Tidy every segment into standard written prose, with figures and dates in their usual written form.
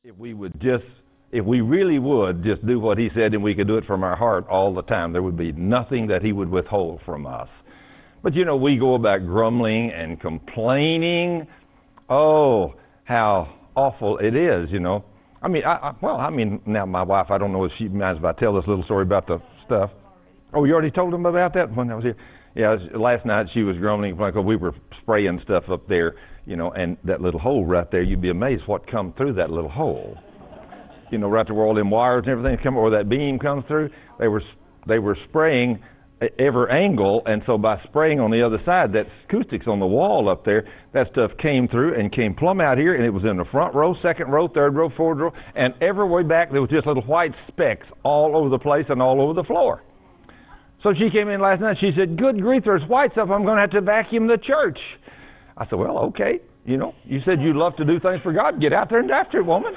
If we really would just do what he said and we could do it from our heart all the time, there would be nothing that he would withhold from us. But we go about grumbling and complaining. Oh, how awful it is, I mean, now my wife, I don't know if she minds if I tell this little story about the stuff. Oh, you already told them about that when I was here? Yeah, last night she was grumbling because we were spraying stuff up there, and that little hole right there, you'd be amazed what come through that little hole. Right to where all them wires and everything come, or that beam comes through. They were spraying every angle, and so by spraying on the other side, that acoustics on the wall up there, that stuff came through and came plumb out here, and it was in the front row, second row, third row, fourth row, and every way back there was just little white specks all over the place and all over the floor. So she came in last night, she said, "Good grief, there's white stuff, I'm going to have to vacuum the church." I said, "Well, okay, you said you love to do things for God, get out there and after it, woman."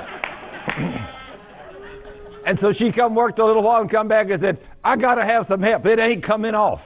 And so she come worked a little while and come back and said, "I got to have some help. It ain't coming off."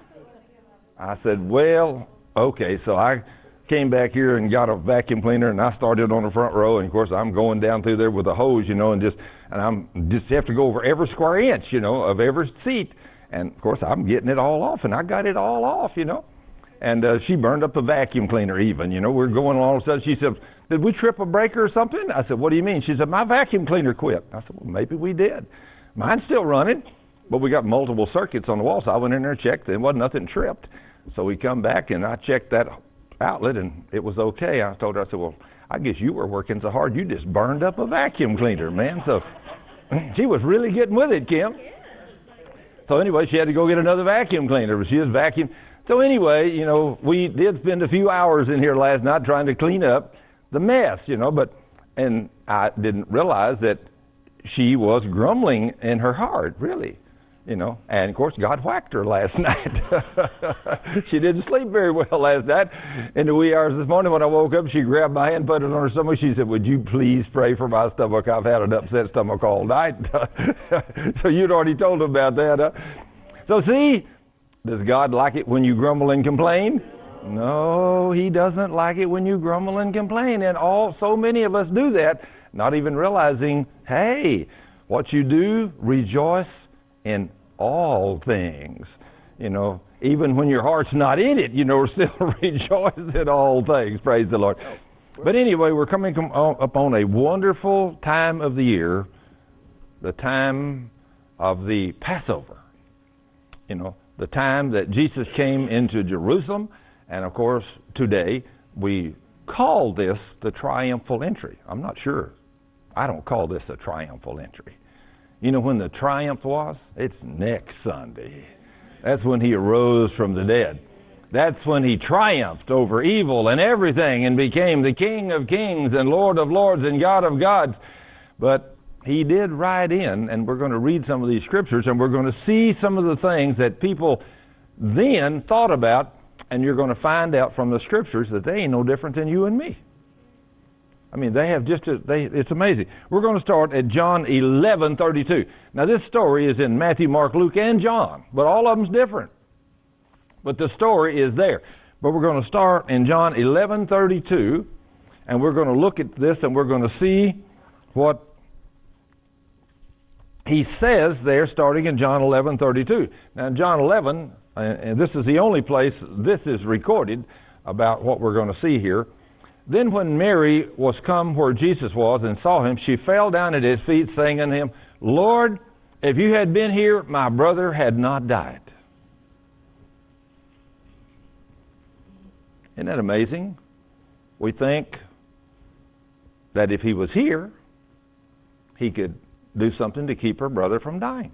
I said, "Well, okay." So I came back here and got a vacuum cleaner and I started on the front row. And of course I'm going down through there with a hose, and I'm just have to go over every square inch, of every seat. And of course I'm getting it all off, and I got it all off, And she burned up the vacuum cleaner even, We're going along, all of a sudden she said, "Did we trip a breaker or something?" I said, "What do you mean?" She said, "My vacuum cleaner quit." I said, "Well, maybe we did. Mine's still running, but we got multiple circuits on the wall." So I went in there and checked. There wasn't nothing tripped. So we come back and I checked that outlet and it was okay. I told her, I said, "Well, I guess you were working so hard you just burned up a vacuum cleaner, man." So she was really getting with it, Kim. So anyway, she had to go get another vacuum cleaner. She was vacuuming. So anyway, we did spend a few hours in here last night trying to clean up the mess, and I didn't realize that she was grumbling in her heart, really, and of course God whacked her last night. She didn't sleep very well last night. In the wee hours this morning when I woke up, she grabbed my hand, put it on her stomach. She said, "Would you please pray for my stomach? I've had an upset stomach all night." So you'd already told her about that, huh? So see, does God like it when you grumble and complain? No, he doesn't like it when you grumble and complain. And so many of us do that, not even realizing, hey, what you do, rejoice in all things. Even when your heart's not in it, still rejoice in all things. Praise the Lord. But anyway, we're coming upon a wonderful time of the year, the time of the Passover. The time that Jesus came into Jerusalem. And of course, today, we call this the triumphal entry. I'm not sure. I don't call this a triumphal entry. When the triumph was? It's next Sunday. That's when he arose from the dead. That's when he triumphed over evil and everything and became the King of kings and Lord of lords and God of gods. But he did ride in, and we're going to read some of these scriptures, and we're going to see some of the things that people then thought about, and you're going to find out from the scriptures that they ain't no different than you and me. I mean, they have it's amazing. We're going to start at John 11:32. Now, this story is in Matthew, Mark, Luke, and John, but all of them's different. But the story is there. But we're going to start in John 11:32, and we're going to look at this, and we're going to see what he says there, starting in John 11:32. Now, in John 11, and this is the only place this is recorded about what we're going to see here. Then when Mary was come where Jesus was and saw him, she fell down at his feet, saying unto him, "Lord, if you had been here, my brother had not died." Isn't that amazing? We think that if he was here, he could do something to keep her brother from dying.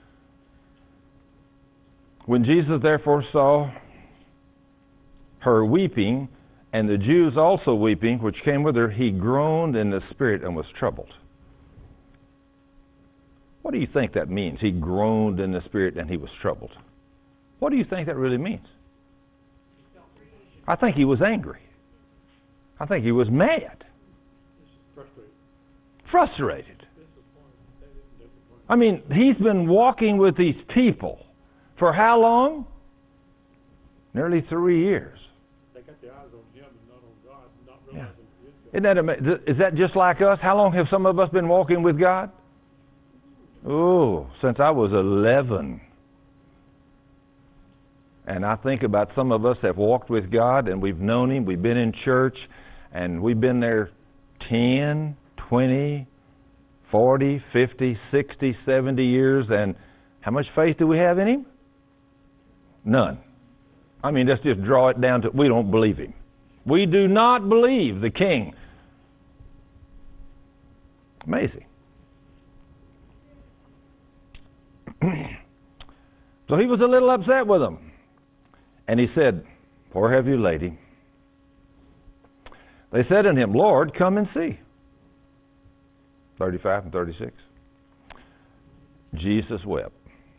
When Jesus therefore saw her weeping, and the Jews also weeping, which came with her, he groaned in the spirit and was troubled. What do you think that means? He groaned in the spirit and he was troubled. What do you think that really means? I think he was angry. I think he was mad. Frustrated. I mean, he's been walking with these people for how long? Nearly 3 years. They got their eyes on him and not on God, not realizing Isn't that amazing? Is that just like us? How long have some of us been walking with God? Oh, since I was 11. And I think about some of us have walked with God and we've known Him, we've been in church, and we've been there 10, 20, 40, 50, 60, 70 years, and how much faith do we have in Him? None. I mean, let's just draw it down to, we don't believe Him. We do not believe the King. Amazing. So he was a little upset with them. And he said, "Where have you laid him?" They said unto him, "Lord, come and see." 35 and 36. Jesus wept.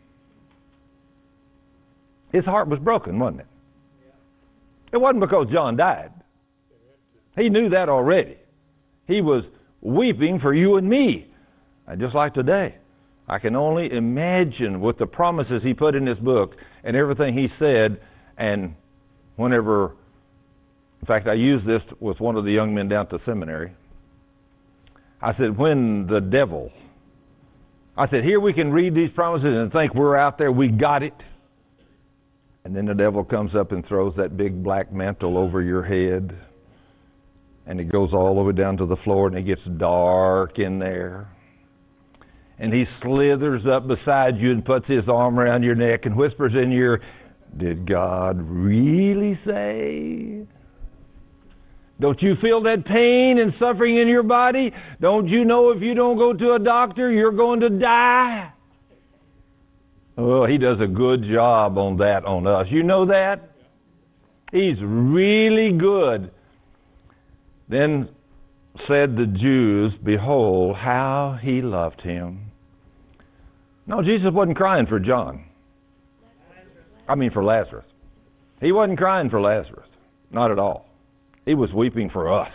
His heart was broken, wasn't it? It wasn't because John died. He knew that already. He was weeping for you and me. And just like today, I can only imagine with the promises he put in this book and everything he said. And whenever, in fact, I used this with one of the young men down at the seminary. I said, when the devil, I said, here we can read these promises and think we're out there, we got it. And then the devil comes up and throws that big black mantle over your head. And it goes all the way down to the floor and it gets dark in there. And he slithers up beside you and puts his arm around your neck and whispers in your ear, "Did God really say?" Don't you feel that pain and suffering in your body? Don't you know if you don't go to a doctor, you're going to die? Oh, he does a good job on that on us. You know that? He's really good. Then said the Jews, "Behold, how he loved him." No, Jesus wasn't crying for John. For Lazarus. He wasn't crying for Lazarus. Not at all. He was weeping for us.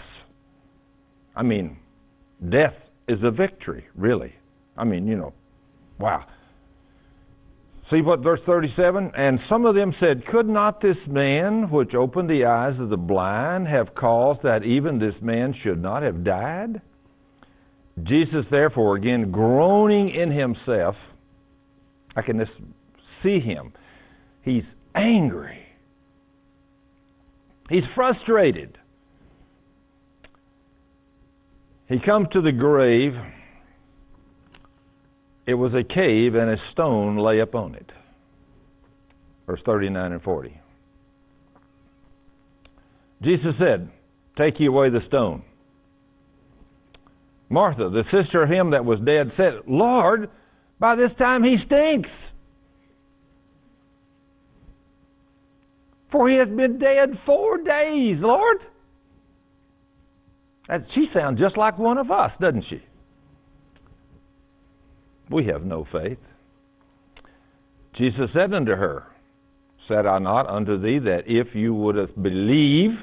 Death is a victory, really. Wow. See what verse 37? And some of them said, "Could not this man which opened the eyes of the blind have caused that even this man should not have died?" Jesus, therefore, again groaning in himself, I can just see him. He's angry. He's frustrated. He comes to the grave. It was a cave and a stone lay upon it. Verse 39 and 40. Jesus said, "Take ye away the stone." Martha, the sister of him that was dead, said, "Lord, by this time he stinks. For he has been dead 4 days, Lord." She sounds just like one of us, doesn't she? We have no faith. Jesus said unto her, "Said I not unto thee that if you wouldest believe,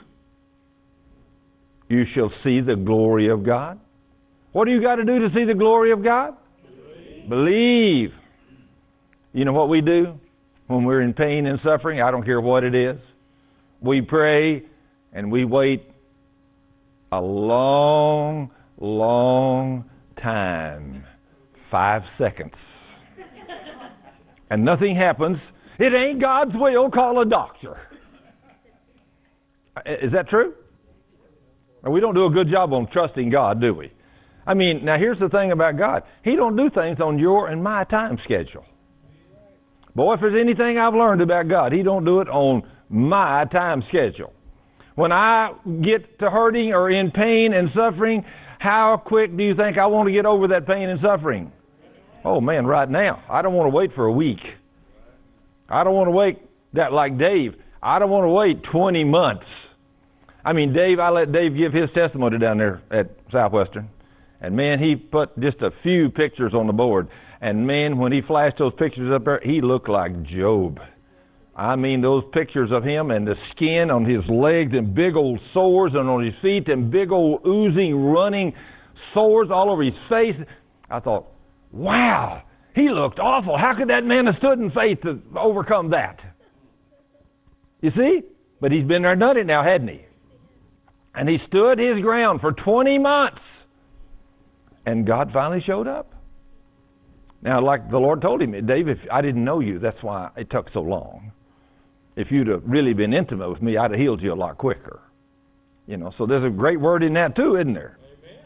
you shall see the glory of God?" What do you got to do to see the glory of God? Believe. You know what we do when we're in pain and suffering? I don't care what it is. We pray and we wait a long, long time. 5 seconds. And nothing happens. It ain't God's will, call a doctor. Is that true? We don't do a good job on trusting God, do we? Now here's the thing about God. He don't do things on your and my time schedule. Boy, if there's anything I've learned about God, He don't do it on my time schedule. When I get to hurting or in pain and suffering, how quick do you think I want to get over that pain and suffering? Oh man, right now. I don't want to wait for a week. I don't want to wait like Dave. I don't want to wait 20 months. I let Dave give his testimony down there at Southwestern. And man, he put just a few pictures on the board. And man, when he flashed those pictures up there, he looked like Job. Those pictures of him and the skin on his legs and big old sores and on his feet and big old oozing, running sores all over his face. I thought, wow, he looked awful. How could that man have stood in faith to overcome that? You see? But he's been there and done it now, hadn't he? And he stood his ground for 20 months. And God finally showed up. Now, like the Lord told him, Dave, if I didn't know you, that's why it took so long. If you'd have really been intimate with me, I'd have healed you a lot quicker. You know, so there's a great word in that too, isn't there? Amen.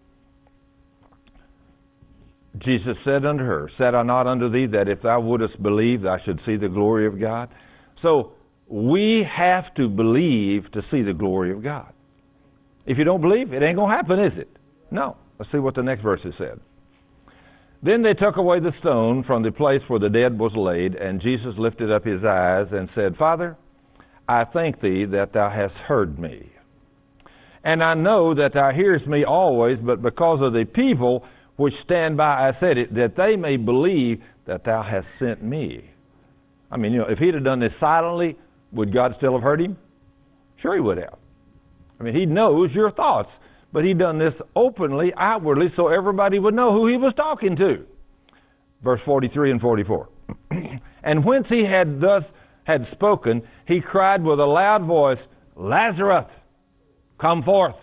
Jesus said unto her, said I not unto thee that if thou wouldest believe, thou should see the glory of God? So we have to believe to see the glory of God. If you don't believe, it ain't going to happen, is it? No. Let's see what the next verse is said. Then they took away the stone from the place where the dead was laid, and Jesus lifted up his eyes and said, Father, I thank thee that thou hast heard me. And I know that thou hearest me always, but because of the people which stand by I said it, that they may believe that thou hast sent me. I mean, you know, if he'd have done this silently, would God still have heard him? Sure he would have. I mean, he knows your thoughts. But he done this openly, outwardly, so everybody would know who he was talking to. Verse 43 and 44. And whence he had spoken, he cried with a loud voice, Lazarus, come forth.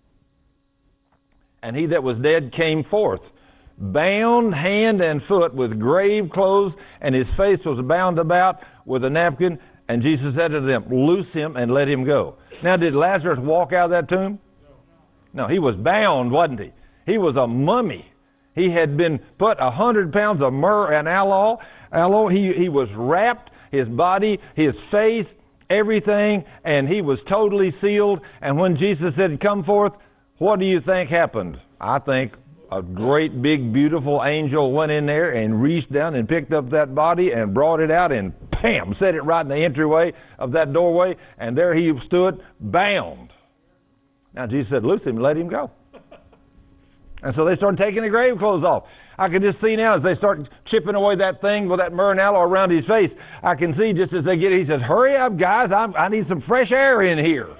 And he that was dead came forth, bound hand and foot with grave clothes, and his face was bound about with a napkin. And Jesus said to them, Loose him and let him go. Now, did Lazarus walk out of that tomb? No, he was bound, wasn't he? He was a mummy. He had been put 100 pounds of myrrh and aloe. He was wrapped, his body, his face, everything, and he was totally sealed. And when Jesus said, come forth, what do you think happened? I think a great big beautiful angel went in there and reached down and picked up that body and brought it out and bam, set it right in the entryway of that doorway, and there he stood bound. Now, Jesus said, loose him, let him go. And so they started taking the grave clothes off. I can just see now as they start chipping away that thing with that myrrh and aloe around his face, I can see just as they get it, he says, hurry up, guys, I need some fresh air in here.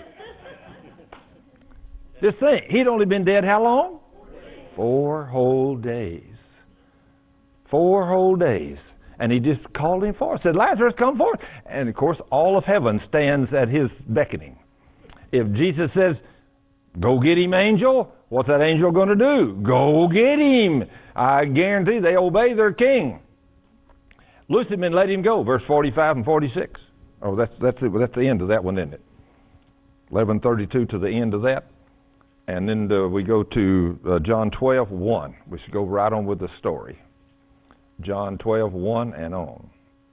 Just think, he'd only been dead how long? 4 whole days. 4 whole days. And he just called him forth, said, Lazarus, come forth. And, of course, all of heaven stands at his beckoning. If Jesus says, go get him, angel. What's that angel going to do? Go get him. I guarantee they obey their king. Loose him and let him go. Verse 45 and 46. Oh, that's the end of that one, isn't it? 11:32 to the end of that. And then we go to John 12:1. We should go right on with the story. John 12:1 and on.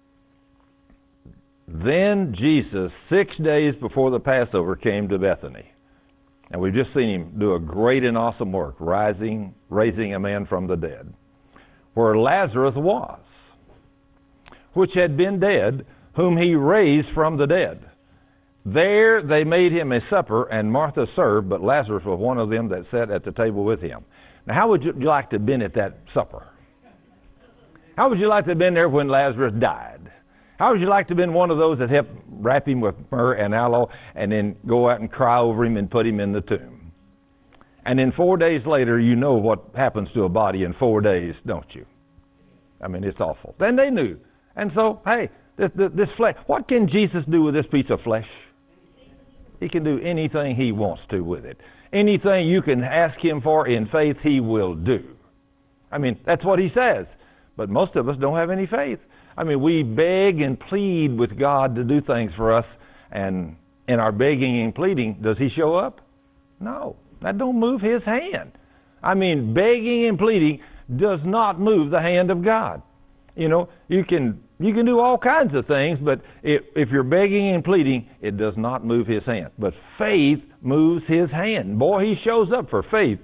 Then Jesus, 6 days before the Passover, came to Bethany. And we've just seen him do a great and awesome work, raising a man from the dead, where Lazarus was, which had been dead, whom he raised from the dead. There they made him a supper, and Martha served, but Lazarus was one of them that sat at the table with him. Now, how would you like to have been at that supper? How would you like to have been there when Lazarus died? How would you like to have been one of those that helped wrap him with myrrh and aloe and then go out and cry over him and put him in the tomb? And then 4 days later, you know what happens to a body in 4 days, don't you? I mean, it's awful. Then they knew. And so, hey, this flesh, what can Jesus do with this piece of flesh? He can do anything he wants to with it. Anything you can ask him for in faith, he will do. I mean, that's what he says. But most of us don't have any faith. I mean, we beg and plead with God to do things for us, and in our begging and pleading, does he show up? No, that don't move his hand. I mean, begging and pleading does not move the hand of God. You know, you can do all kinds of things, but if you're begging and pleading, it does not move his hand. But faith moves his hand. Boy, he shows up for faith.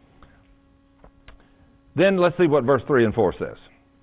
Then let's see what verse 3 and 4 says.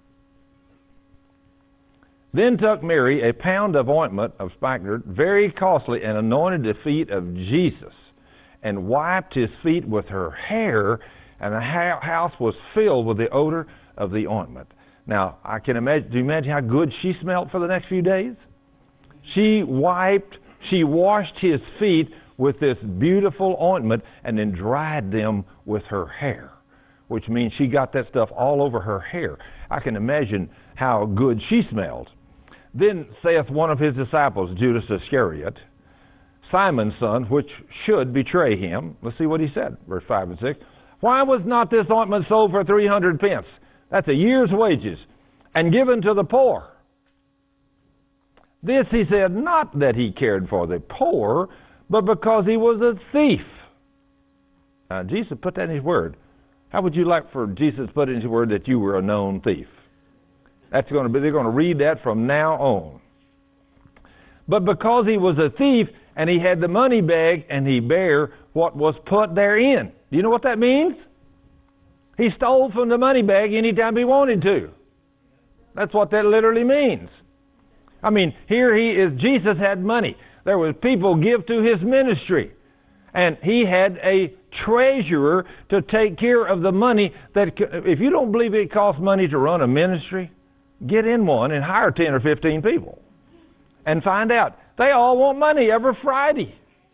Then took Mary a pound of ointment of spikenard, very costly, and anointed the feet of Jesus, and wiped his feet with her hair, and the house was filled with the odor of the ointment. Now, I can imagine, do you imagine how good she smelled for the next few days? She washed his feet with this beautiful ointment, and then dried them with her hair, which means she got that stuff all over her hair. I can imagine how good she smelled. Then saith one of his disciples, Judas Iscariot, Simon's son, which should betray him. Let's see what he said, verse 5 and 6. Why was not this ointment sold for 300 pence? That's a year's wages, and given to the poor. This he said, not that he cared for the poor, but because he was a thief. Now, Jesus put that in his word. How would you like for Jesus to put in his word that you were a known thief? They're going to read that from now on. But because he was a thief, and he had the money bag, and he bare what was put therein. Do you know what that means? He stole from the money bag anytime he wanted to. That's what that literally means. I mean, here he is. Jesus had money. There was people give to his ministry. And he had a treasurer to take care of the money. That if you don't believe it costs money to run a ministry, get in one and hire 10 or 15 people. And find out. They all want money every Friday.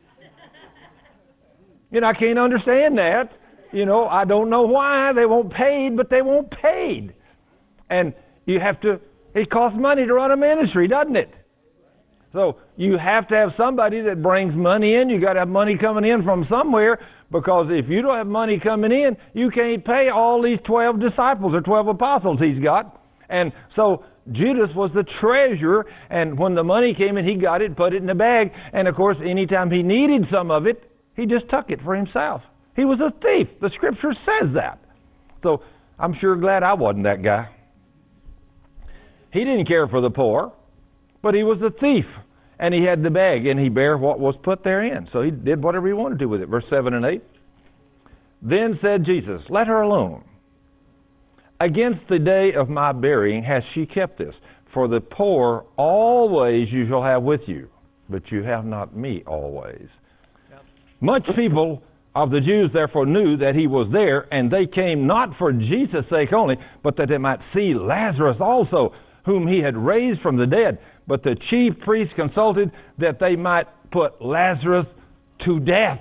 I can't understand that. I don't know why. They want paid, but they want paid. And you have to, it costs money to run a ministry, doesn't it? So you have to have somebody that brings money in. You got to have money coming in from somewhere, because if you don't have money coming in, you can't pay all these 12 disciples or 12 apostles he's got. And so Judas was the treasurer, and when the money came in, he got it, put it in the bag, and of course, anytime he needed some of it, he just took it for himself. He was a thief. The Scripture says that. So I'm sure glad I wasn't that guy. He didn't care for the poor, but he was a thief, and he had the bag, and he bare what was put therein. So he did whatever he wanted to with it. Verse 7 and 8. Then said Jesus, let her alone. Against the day of my burying has she kept this. For the poor always you shall have with you, but you have not me always. Yep. Much people of the Jews therefore knew that he was there, and they came not for Jesus' sake only, but that they might see Lazarus also, whom he had raised from the dead. But the chief priests consulted that they might put Lazarus to death.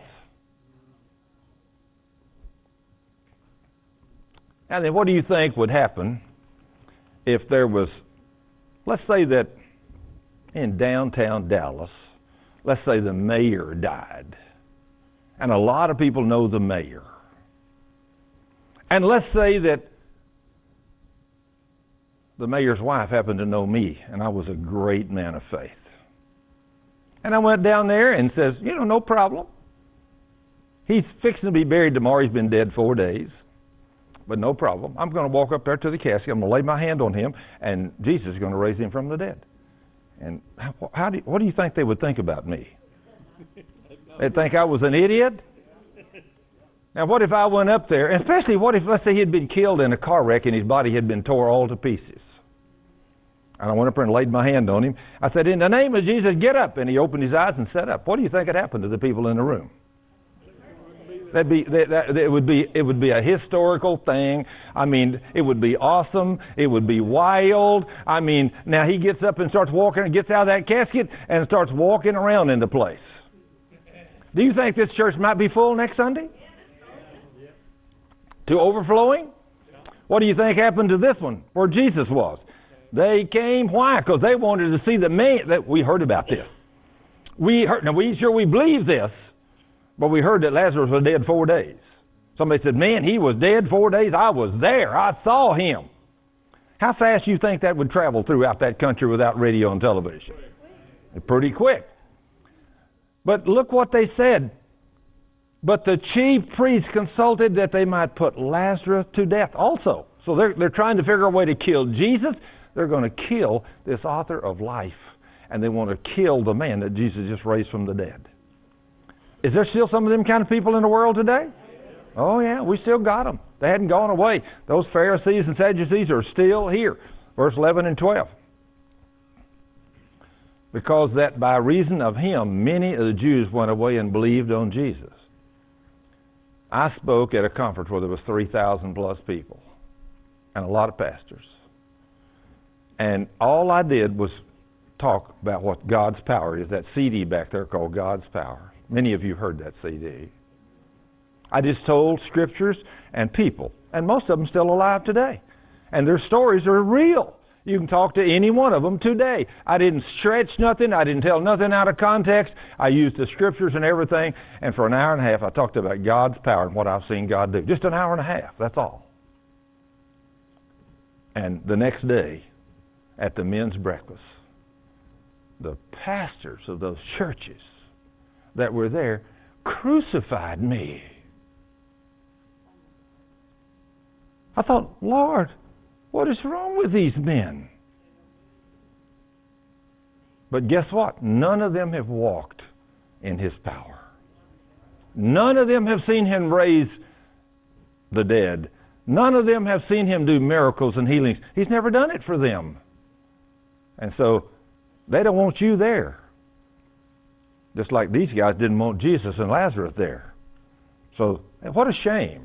And then what do you think would happen if there was, let's say that in downtown Dallas, let's say the mayor died. And a lot of people know the mayor. And let's say that the mayor's wife happened to know me, and I was a great man of faith. And I went down there and says, no problem. He's fixing to be buried tomorrow. He's been dead 4 days. But no problem. I'm going to walk up there to the casket. I'm going to lay my hand on him, and Jesus is going to raise him from the dead. And what do you think they would think about me? They'd think I was an idiot? Now, what if I went up there, and especially what if, let's say, he had been killed in a car wreck and his body had been tore all to pieces? And I went up there and laid my hand on him. I said, in the name of Jesus, get up. And he opened his eyes and sat up. What do you think had happened to the people in the room? It would be a historical thing. I mean, it would be awesome. It would be wild. I mean, now he gets up and starts walking and gets out of that casket and starts walking around in the place. Do you think this church might be full next Sunday? To overflowing? What do you think happened to this one where Jesus was? They came. Why? Because they wanted to see the man. That we heard about this. We heard. Now we believe this. But we heard that Lazarus was dead 4 days. Somebody said, man, he was dead 4 days. I was there. I saw him. How fast do you think that would travel throughout that country without radio and television? Pretty quick. But look what they said. But the chief priests consulted that they might put Lazarus to death also. So they're trying to figure a way to kill Jesus. They're going to kill this author of life. And they want to kill the man that Jesus just raised from the dead. Is there still some of them kind of people in the world today? Oh, yeah, we still got them. They hadn't gone away. Those Pharisees and Sadducees are still here. Verse 11 and 12. Because that by reason of him, many of the Jews went away and believed on Jesus. I spoke at a conference where there was 3,000 plus people and a lot of pastors. And all I did was talk about what God's power is. That CD back there called God's Power. Many of you heard that CD. I just told scriptures and people, and most of them still alive today. And their stories are real. You can talk to any one of them today. I didn't stretch nothing. I didn't tell nothing out of context. I used the scriptures and everything. And for an hour and a half, I talked about God's power and what I've seen God do. Just an hour and a half. That's all. And the next day, at the men's breakfast, the pastors of those churches that were there crucified me. I thought, Lord, what is wrong with these men? But guess what? None of them have walked in His power. None of them have seen Him raise the dead. None of them have seen Him do miracles and healings. He's never done it for them. And so they don't want you there. Just like these guys didn't want Jesus and Lazarus there. So what a shame.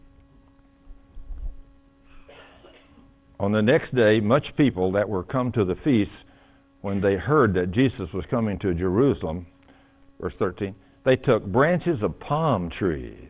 On the next day, much people that were come to the feast, when they heard that Jesus was coming to Jerusalem, verse 13, they took branches of palm trees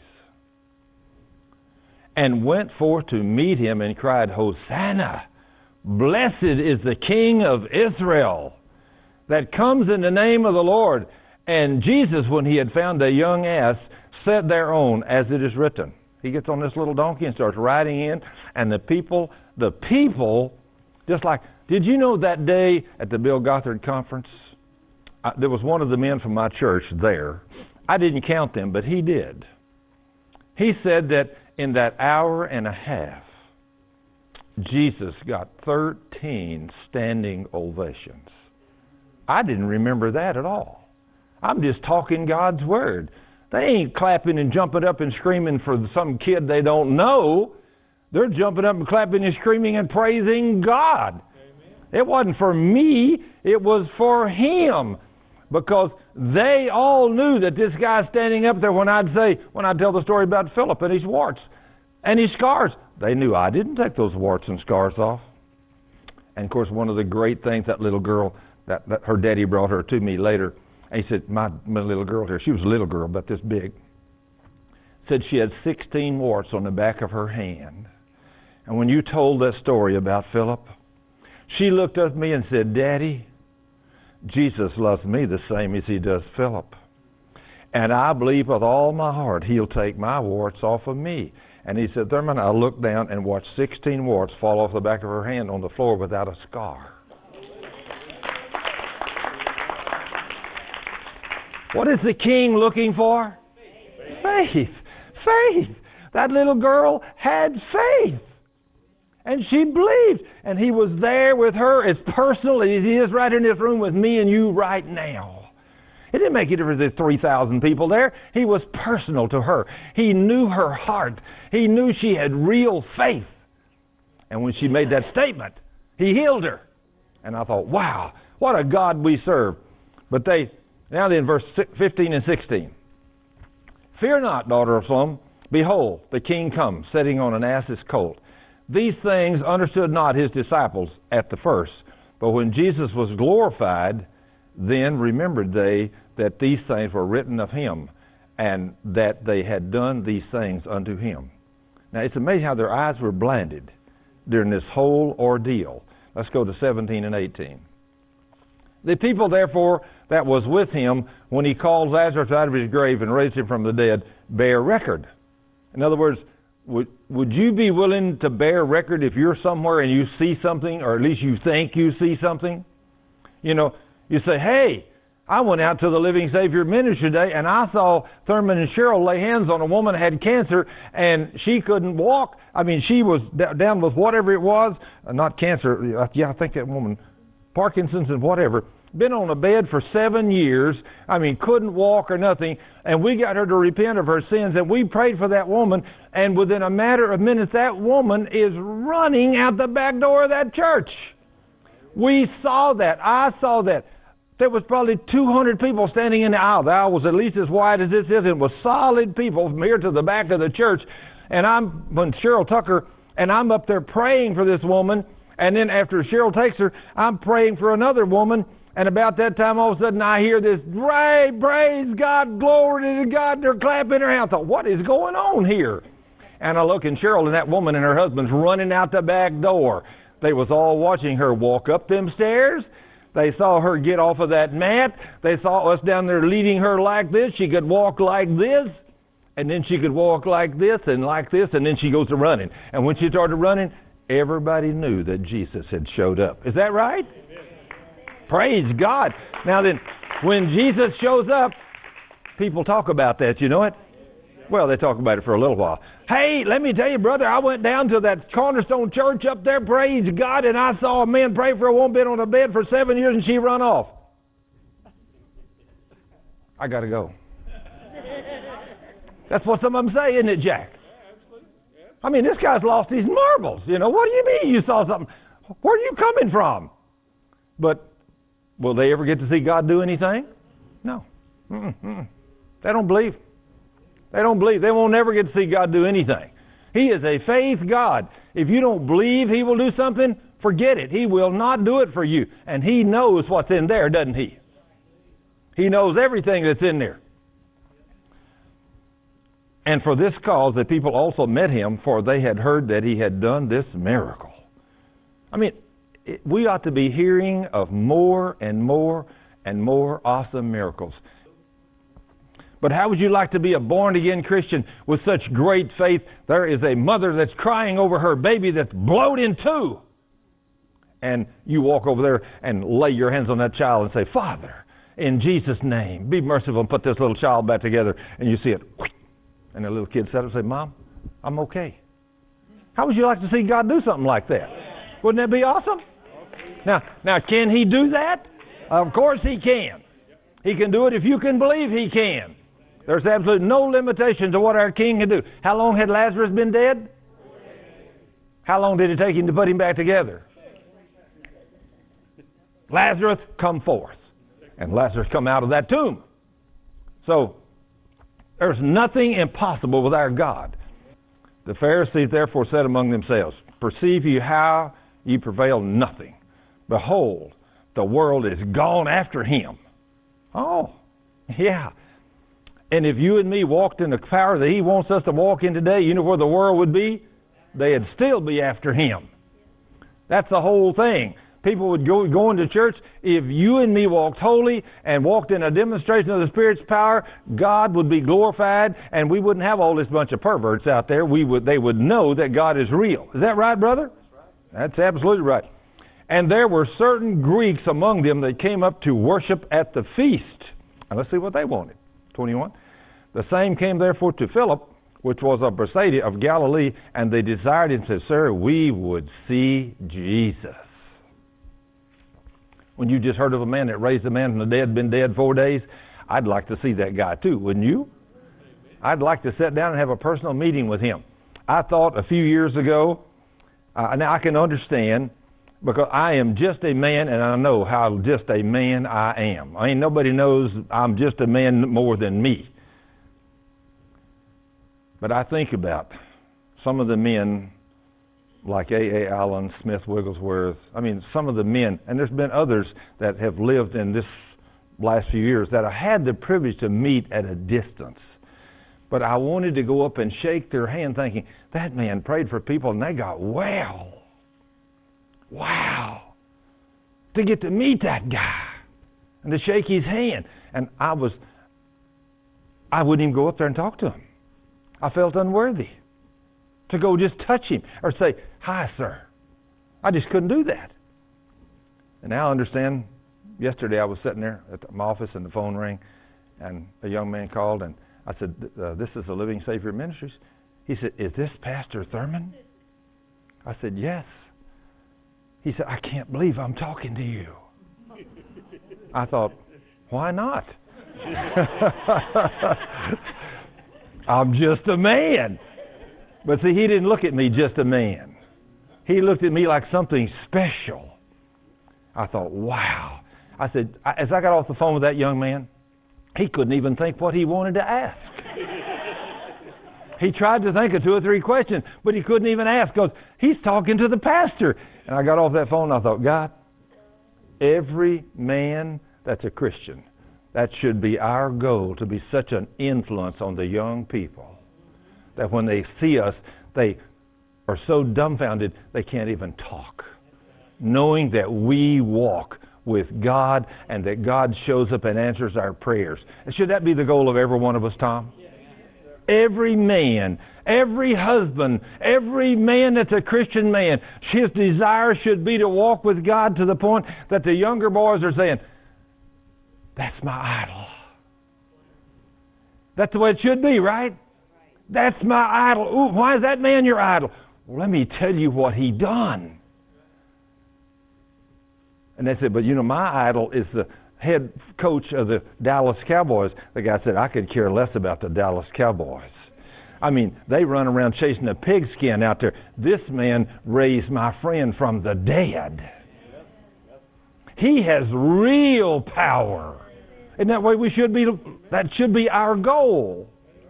and went forth to meet Him and cried, Hosanna! Blessed is the King of Israel that comes in the name of the Lord. And Jesus, when He had found a young ass, sat thereon, as it is written. He gets on this little donkey and starts riding in, and the people, just like, did you know that day at the Bill Gothard conference, there was one of the men from my church there. I didn't count them, but he did. He said that in that hour and a half, Jesus got 13 standing ovations. I didn't remember that at all. I'm just talking God's Word. They ain't clapping and jumping up and screaming for some kid they don't know. They're jumping up and clapping and screaming and praising God. Amen. It wasn't for me. It was for Him. Because they all knew that this guy standing up there, when I tell the story about Philip and his warts and his scars, they knew I didn't take those warts and scars off. And of course, one of the great things, that little girl, that her daddy brought her to me later, and he said, my little girl here, she was a little girl, about this big, said she had 16 warts on the back of her hand. And when you told that story about Philip, she looked at me and said, Daddy, Jesus loves me the same as He does Philip. And I believe with all my heart He'll take my warts off of me. And he said, Thurman, I looked down and watched 16 warts fall off the back of her hand on the floor without a scar. What is the King looking for? Faith. Faith. That little girl had faith. And she believed. And He was there with her as personal as He is right in this room with me and you right now. It didn't make a difference if there's 3,000 people there. He was personal to her. He knew her heart. He knew she had real faith. And when she made that statement, He healed her. And I thought, wow, what a God we serve. But now then, verse 15 and 16. Fear not, daughter of Solomon. Behold, the King comes, sitting on an ass's colt. These things understood not His disciples at the first. But when Jesus was glorified, then remembered they that these things were written of Him, and that they had done these things unto Him. Now, it's amazing how their eyes were blinded during this whole ordeal. Let's go to 17 and 18. The people, therefore, that was with Him, when He called Lazarus out of his grave and raised him from the dead, bear record. In other words, would you be willing to bear record if you're somewhere and you see something, or at least you think you see something? You know, you say, hey, I went out to the Living Savior ministry today and I saw Thurman and Cheryl lay hands on a woman that had cancer and she couldn't walk. I mean, she was down with whatever it was, not cancer, I think that woman, Parkinson's and whatever, been on a bed for 7 years. I mean, couldn't walk or nothing. And we got her to repent of her sins and we prayed for that woman. And within a matter of minutes, that woman is running out the back door of that church. We saw that. I saw that. There was probably 200 people standing in the aisle. The aisle was at least as wide as this is. It was solid people from here to the back of the church. And when Cheryl Tucker, and I'm up there praying for this woman. And then after Cheryl takes her, I'm praying for another woman. And about that time, all of a sudden, I hear this, praise God, glory to God. They're clapping their hands. I thought, what is going on here? And I look, and Cheryl and that woman and her husband's running out the back door. They was all watching her walk up them stairs. They saw her get off of that mat. They saw us down there leading her like this. She could walk like this, and then she could walk like this, and then she goes to running. And when she started running, everybody knew that Jesus had showed up. Is that right? Praise God. Now then, when Jesus shows up, people talk about that, you know it? Well, they talk about it for a little while. Hey, let me tell you, brother, I went down to that Cornerstone Church up there, praise God, and I saw a man pray for a woman been on a bed for 7 years and she run off. I got to go. That's what some of them say, isn't it, Jack? I mean, this guy's lost his marbles. You know, what do you mean you saw something? Where are you coming from? But will they ever get to see God do anything? No. They don't believe. They don't believe. They won't ever get to see God do anything. He is a faith God. If you don't believe He will do something, forget it. He will not do it for you. And He knows what's in there, doesn't He? He knows everything that's in there. And for this cause the people also met Him, for they had heard that He had done this miracle. I mean, we ought to be hearing of more and more and more awesome miracles. But how would you like to be a born-again Christian with such great faith? There is a mother that's crying over her baby that's blowed in two. And you walk over there and lay your hands on that child and say, Father, in Jesus' name, be merciful and put this little child back together. And you see it. And the little kid sat up and said, Mom, I'm okay. How would you like to see God do something like that? Wouldn't that be awesome? Now, can He do that? Of course He can. He can do it if you can believe He can. There's absolutely no limitation to what our King can do. How long had Lazarus been dead? How long did it take Him to put him back together? Lazarus, come forth. And Lazarus come out of that tomb. So, there's nothing impossible with our God. The Pharisees therefore said among themselves, Perceive you how ye prevail nothing. Behold, the world is gone after Him. Oh, yeah. And if you and me walked in the power that He wants us to walk in today, you know where the world would be? They'd still be after Him. That's the whole thing. People would go into church. If you and me walked holy and walked in a demonstration of the Spirit's power, God would be glorified, and we wouldn't have all this bunch of perverts out there. They would know that God is real. Is that right, brother? That's absolutely right. And there were certain Greeks among them that came up to worship at the feast. And let's see what they wanted. 21. The same came therefore to Philip, which was of Bethsaida of Galilee, and they desired him, said, Sir, we would see Jesus. When you just heard of a man that raised a man from the dead, been dead 4 days, I'd like to see that guy too, wouldn't you? I'd like to sit down and have a personal meeting with him. I thought a few years ago, now I can understand, because I am just a man, and I know how just a man I am. I mean, nobody knows I'm just a man more than me. But I think about some of the men like A.A. Allen, Smith Wigglesworth. I mean, some of the men, and there's been others that have lived in this last few years that I had the privilege to meet at a distance. But I wanted to go up and shake their hand thinking, that man prayed for people and they got well. Wow. To get to meet that guy and to shake his hand. And I wouldn't even go up there and talk to him. I felt unworthy to go just touch him or say, hi, sir. I just couldn't do that. And now I understand, yesterday I was sitting there at my office and the phone rang and a young man called and I said, this is the Living Savior Ministries. He said, is this Pastor Thurman? I said, yes. He said, I can't believe I'm talking to you. I thought, why not? I'm just a man. But see, he didn't look at me just a man. He looked at me like something special. I thought, wow. I said, as I got off the phone with that young man, he couldn't even think what he wanted to ask. He tried to think of 2 or 3 questions, but he couldn't even ask because he's talking to the pastor. And I got off that phone and I thought, God, every man that's a Christian, that should be our goal, to be such an influence on the young people that when they see us, they are so dumbfounded they can't even talk. knowing that we walk with God and that God shows up and answers our prayers. And should that be the goal of every one of us, Tom? Every man, every husband, every man that's a Christian man, his desire should be to walk with God to the point that the younger boys are saying, that's my idol. That's the way it should be, right? That's my idol. Ooh, why is that man your idol? Well, let me tell you what he done. And they said, but you know, my idol is the head coach of the Dallas Cowboys. The guy said, I could care less about the Dallas Cowboys. I mean, they run around chasing a pigskin out there. This man raised my friend from the dead. He has real power. Isn't that way we should be? That should be our goal.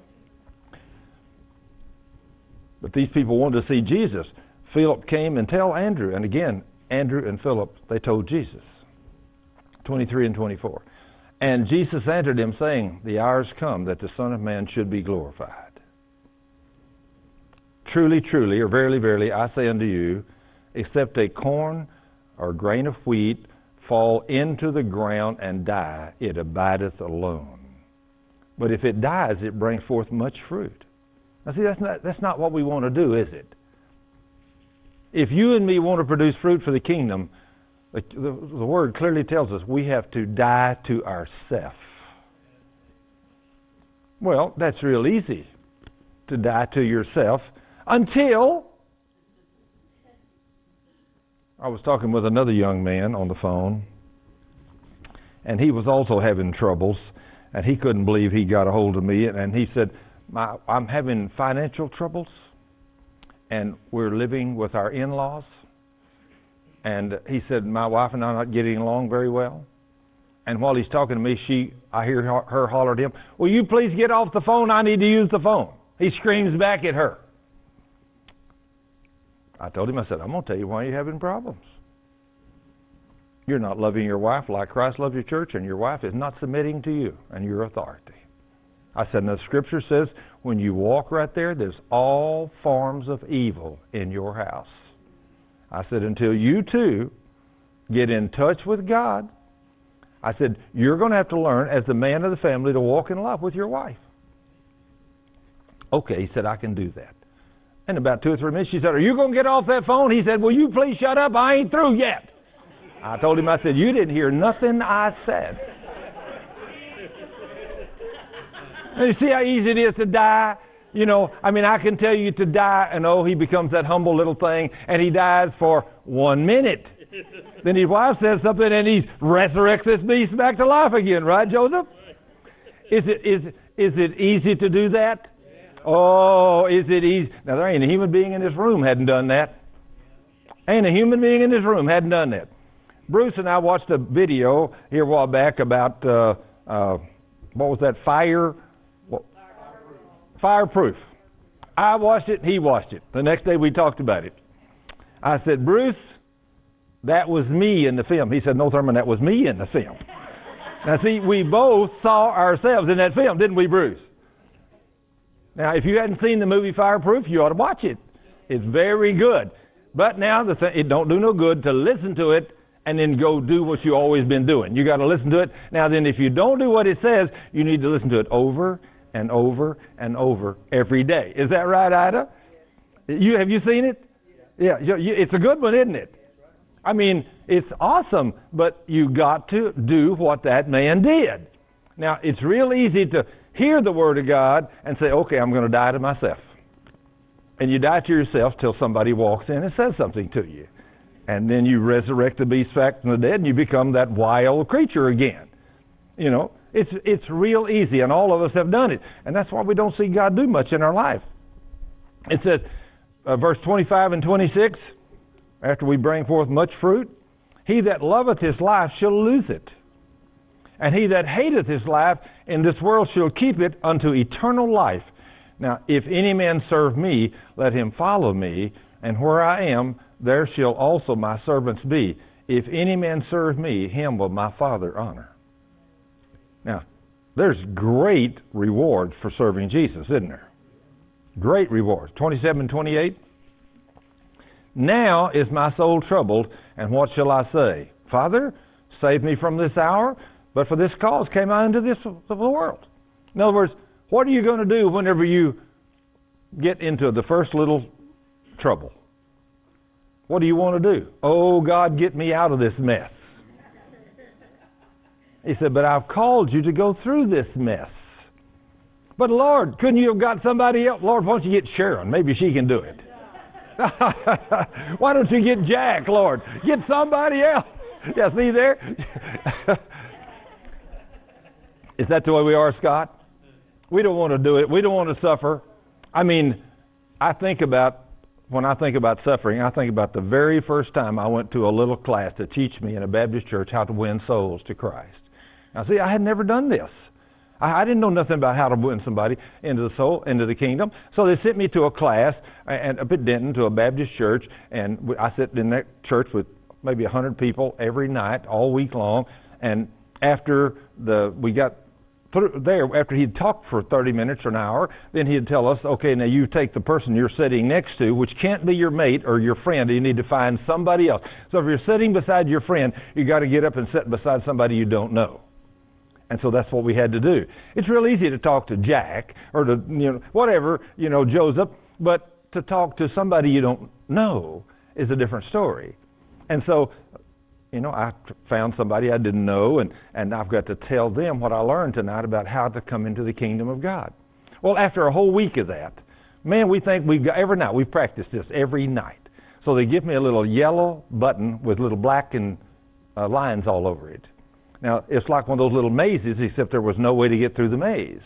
But these people wanted to see Jesus. Philip came and tell Andrew. And again, Andrew and Philip, they told Jesus. 23 and 24. And Jesus answered him, saying, the hour has come that the Son of Man should be glorified. Truly, truly, or verily, verily, I say unto you, except a corn or grain of wheat fall into the ground and die, it abideth alone. But if it dies, it brings forth much fruit. Now see, that's not what we want to do, is it? If you and me want to produce fruit for the kingdom, the Word clearly tells us we have to die to ourself. Well, that's real easy, to die to yourself, until... I was talking with another young man on the phone, and he was also having troubles, and he couldn't believe he got a hold of me, and he said, I'm having financial troubles, and we're living with our in-laws. And he said, my wife and I are not getting along very well. And while he's talking to me, I hear her holler at him, will you please get off the phone? I need to use the phone. He screams back at her. I told him, I said, I'm going to tell you why you're having problems. You're not loving your wife like Christ loved your church, and your wife is not submitting to you and your authority. I said, and the Scripture says, when you walk right there, there's all forms of evil in your house. I said, until you two get in touch with God, I said, you're going to have to learn as the man of the family to walk in love with your wife. Okay, he said, I can do that. In about 2 or 3 minutes, she said, are you going to get off that phone? He said, will you please shut up? I ain't through yet. I told him, I said, you didn't hear nothing I said. And you see how easy it is to die? You know, I mean, I can tell you to die, and he becomes that humble little thing, and he dies for 1 minute. Then his wife says something, and he resurrects this beast back to life again, right, Joseph? Is it easy to do that? Oh, is it easy? Now, there ain't a human being in this room hadn't done that. Ain't a human being in this room hadn't done that. Bruce and I watched a video here a while back about, what was that, Fireproof. I watched it, he watched it. The next day we talked about it. I said, Bruce, that was me in the film. He said, no, Thurman, that was me in the film. Now, see, we both saw ourselves in that film, didn't we, Bruce? Now, if you hadn't seen the movie Fireproof, you ought to watch it. It's very good. But now, it don't do no good to listen to it and then go do what you've always been doing. You got to listen to it. Now, then, if you don't do what it says, you need to listen to it over and over and over every day. Is that right, Ida? Have you seen it? Yeah. It's a good one, isn't it? I mean, it's awesome, but you got to do what that man did. Now, it's real easy to hear the Word of God and say, okay, I'm going to die to myself. And you die to yourself till somebody walks in and says something to you. And then you resurrect the beast back from the dead and you become that wild creature again. You know, it's real easy, and all of us have done it. And that's why we don't see God do much in our life. It says, verse 25 and 26, after we bring forth much fruit, he that loveth his life shall lose it. And he that hateth his life in this world shall keep it unto eternal life. Now, if any man serve me, let him follow me, and where I am, there shall also my servants be. If any man serve me, him will my Father honor. Now, there's great reward for serving Jesus, isn't there? Great reward. 27 and 28. Now is my soul troubled, and what shall I say? Father, save me from this hour, but for this cause came I into this of the world. In other words, what are you going to do whenever you get into the first little trouble? What do you want to do? Oh, God, get me out of this mess. He said, but I've called you to go through this mess. But Lord, couldn't you have got somebody else? Lord, why don't you get Sharon? Maybe she can do it. Why don't you get Jack, Lord? Get somebody else. Yeah, see there? Is that the way we are, Scott? We don't want to do it. We don't want to suffer. I mean, when I think about suffering, I think about the very first time I went to a little class to teach me in a Baptist church how to win souls to Christ. Now, see, I had never done this. I didn't know nothing about how to win somebody into the kingdom. So they sent me to a class up at Denton to a Baptist church, and I sat in that church with maybe 100 people every night, all week long. And after we got through there, after he'd talked for 30 minutes or an hour, then he'd tell us, okay, now you take the person you're sitting next to, which can't be your mate or your friend. You need to find somebody else. So if you're sitting beside your friend, you got to get up and sit beside somebody you don't know. And so that's what we had to do. It's real easy to talk to Jack or to, whatever, Joseph, but to talk to somebody you don't know is a different story. And so, I found somebody I didn't know, and I've got to tell them what I learned tonight about how to come into the kingdom of God. Well, after a whole week of that, man, we think every night, we've practiced this every night. So they give me a little yellow button with little black and lines all over it. Now, it's like one of those little mazes, except there was no way to get through the maze.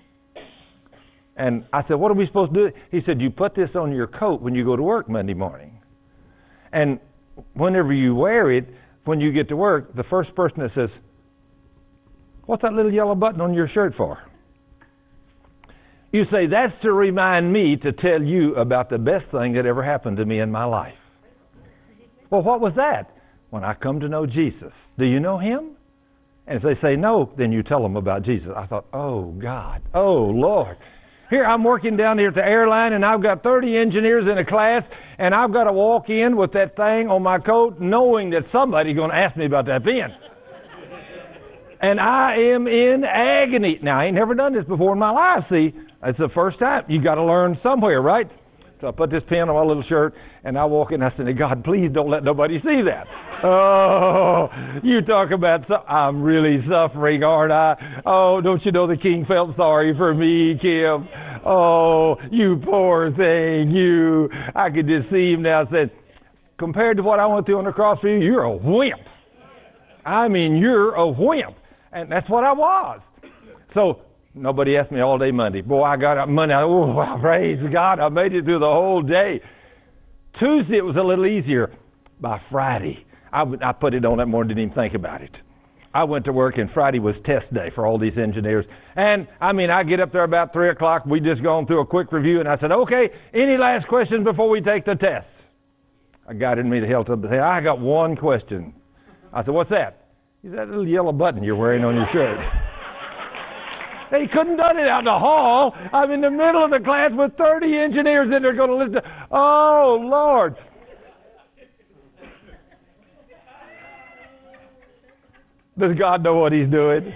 And I said, what are we supposed to do? He said, you put this on your coat when you go to work Monday morning. And whenever you wear it, when you get to work, the first person that says, what's that little yellow button on your shirt for? You say, that's to remind me to tell you about the best thing that ever happened to me in my life. Well, what was that? When I come to know Jesus. Do you know him? And if they say no, then you tell them about Jesus. I thought, oh, God, oh, Lord. Here I'm working down here at the airline, and I've got 30 engineers in a class, and I've got to walk in with that thing on my coat knowing that somebody's going to ask me about that pen. And I am in agony. Now, I ain't never done this before in my life, see. It's the first time. You got to learn somewhere, right? So I put this pen on my little shirt, and I walk in, and I said, God, please don't let nobody see that. Oh, you talk about, I'm really suffering, aren't I? Oh, don't you know the king felt sorry for me, Kim? Oh, you poor thing, I could just see him now. I said, compared to what I went through on the cross for you, you're a wimp. I mean, you're a wimp. And that's what I was. So, nobody asked me all day Monday. Boy, I got up Monday. Oh, praise God, I made it through the whole day. Tuesday, it was a little easier. By Friday, I put it on that morning, didn't even think about it. I went to work, and Friday was test day for all these engineers. And, I get up there about 3 o'clock. We just gone through a quick review, and I said, okay, any last questions before we take the test? A guy in me held up and said, I got one question. I said, what's that? He said, that little yellow button you're wearing on your shirt. They couldn't done it out in the hall. I'm in the middle of the class with 30 engineers in there going to listen. Oh, Lord. Does God know what he's doing?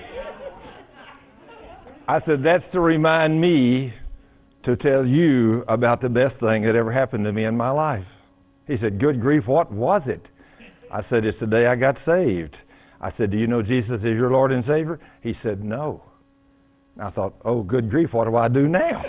I said, that's to remind me to tell you about the best thing that ever happened to me in my life. He said, good grief, what was it? I said, it's the day I got saved. I said, do you know Jesus is your Lord and Savior? He said, no. I thought, oh, good grief, what do I do now?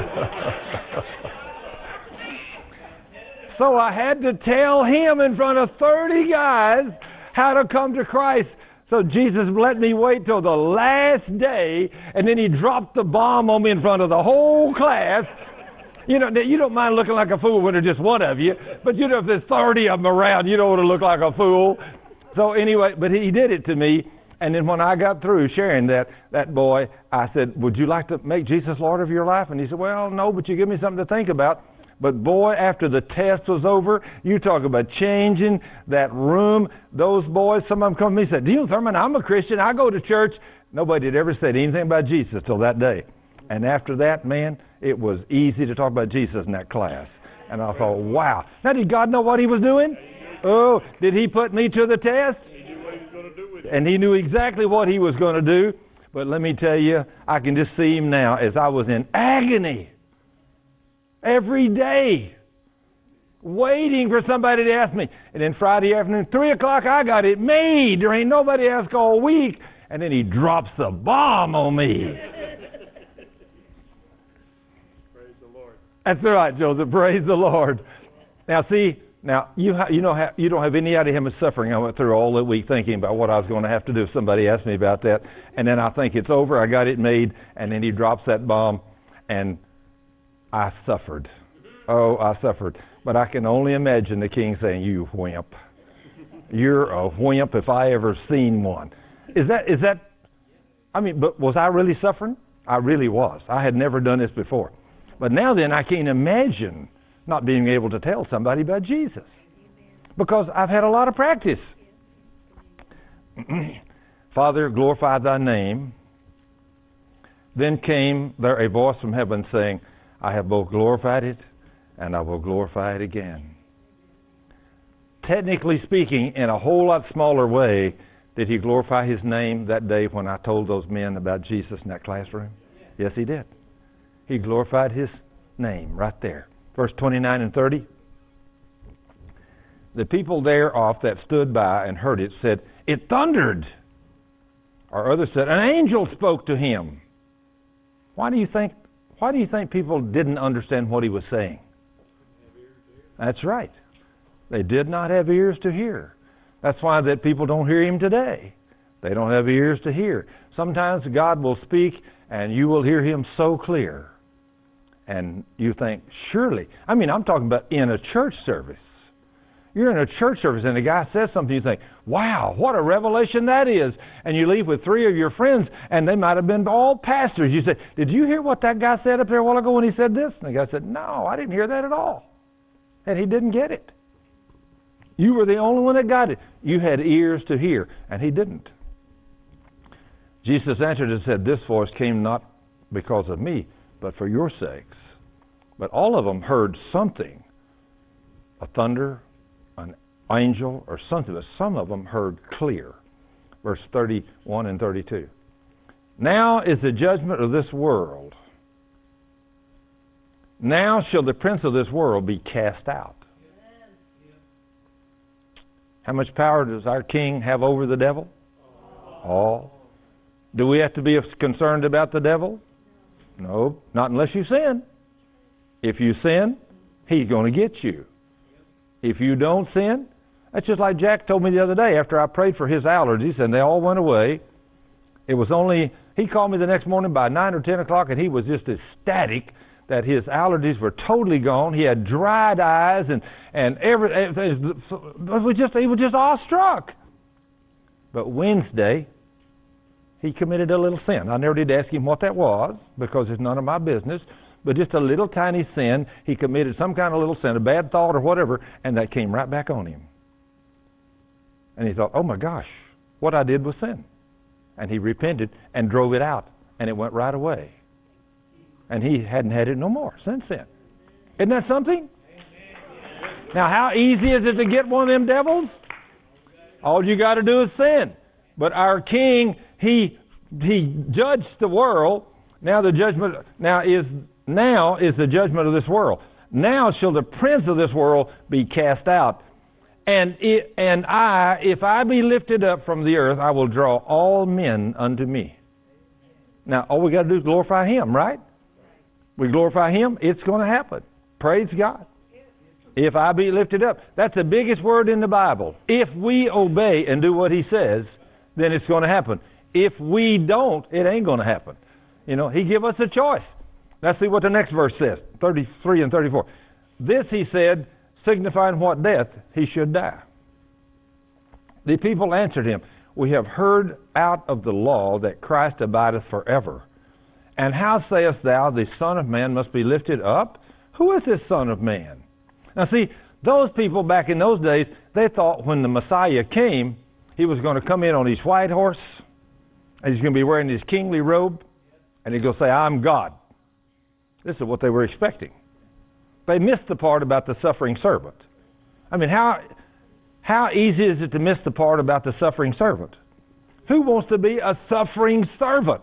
So I had to tell him in front of 30 guys how to come to Christ. So Jesus let me wait till the last day, and then he dropped the bomb on me in front of the whole class. You don't mind looking like a fool when there's just one of you, but if there's 30 of them around, you don't want to look like a fool. So anyway, but he did it to me. And then when I got through sharing that boy, I said, would you like to make Jesus Lord of your life? And he said, well, no, but you give me something to think about. But boy, after the test was over, you talk about changing that room. Those boys, some of them come to me and said, do you know, Thurman, I'm a Christian. I go to church. Nobody had ever said anything about Jesus till that day. And after that, man, it was easy to talk about Jesus in that class. And I thought, wow. Now, did God know what he was doing? Oh, did he put me to the test? He knew what he was going to do with it. And he knew exactly what he was going to do. But let me tell you, I can just see him now as I was in agony. Every day. Waiting for somebody to ask me. And then Friday afternoon, 3 o'clock, I got it made. There ain't nobody asked all week. And then he drops the bomb on me. Praise the Lord. That's right, Joseph. Praise the Lord. Now, see, you don't have any idea how much suffering I went through all that week thinking about what I was going to have to do if somebody asked me about that. And then I think it's over. I got it made. And then he drops that bomb. And I suffered. Oh, I suffered. But I can only imagine the king saying, "You wimp. You're a wimp if I ever seen one." Is that, I mean, but was I really suffering? I really was. I had never done this before. But now then, I can't imagine not being able to tell somebody about Jesus. Because I've had a lot of practice. Father, glorify thy name. Then came there a voice from heaven saying, I have both glorified it and I will glorify it again. Technically speaking, in a whole lot smaller way, did he glorify his name that day when I told those men about Jesus in that classroom? Yes, he did. He glorified his name right there. Verse 29 and 30. The people thereof that stood by and heard it said, it thundered. Or others said, an angel spoke to him. Why do you think people didn't understand what he was saying? That's right. They did not have ears to hear. That's why that people don't hear him today. They don't have ears to hear. Sometimes God will speak and you will hear him so clear. And you think, surely. I mean, I'm talking about in a church service. You're in a church service and a guy says something, you think, wow, what a revelation that is. And you leave with 3 of your friends and they might have been all pastors. You say, did you hear what that guy said up there a while ago when he said this? And the guy said, no, I didn't hear that at all. And he didn't get it. You were the only one that got it. You had ears to hear, and he didn't. Jesus answered and said, this voice came not because of me, but for your sakes. But all of them heard something, a thunder, an angel, or something, but some of them heard clear. Verse 31 and 32. Now is the judgment of this world. Now shall the prince of this world be cast out. How much power does our king have over the devil? All. Do we have to be concerned about the devil? No, not unless you sin. If you sin, he's going to get you. If you don't sin, that's just like Jack told me the other day after I prayed for his allergies and they all went away. It was only, he called me the next morning by 9 or 10 o'clock and he was just ecstatic that his allergies were totally gone. He had dried eyes and everything. He was just awestruck. But Wednesday, he committed a little sin. I never did ask him what that was because it's none of my business. But just a little tiny sin. He committed some kind of little sin, a bad thought or whatever, and that came right back on him. And he thought, oh my gosh, what I did was sin. And he repented and drove it out, and it went right away. And he hadn't had it no more since then. Isn't that something? Now, how easy is it to get one of them devils? All you got to do is sin. But our king, he judged the world. Now the judgment is the judgment of this world. Now shall the prince of this world be cast out. And if I be lifted up from the earth, I will draw all men unto me. Now all we got to do is glorify him, right? We glorify him, it's going to happen. Praise God. If I be lifted up. That's the biggest word in the Bible. If we obey and do what he says, then it's going to happen. If we don't, it ain't going to happen. You know, he give us a choice. Let's see what the next verse says, 33 and 34. This he said, signifying what death he should die. The people answered him, we have heard out of the law that Christ abideth forever. And how sayest thou, the Son of Man must be lifted up? Who is this Son of Man? Now see, those people back in those days, they thought when the Messiah came, he was going to come in on his white horse, and he's going to be wearing his kingly robe, and he's going to say, I'm God. This is what they were expecting. They missed the part about the suffering servant. I mean, how easy is it to miss the part about the suffering servant? Who wants to be a suffering servant?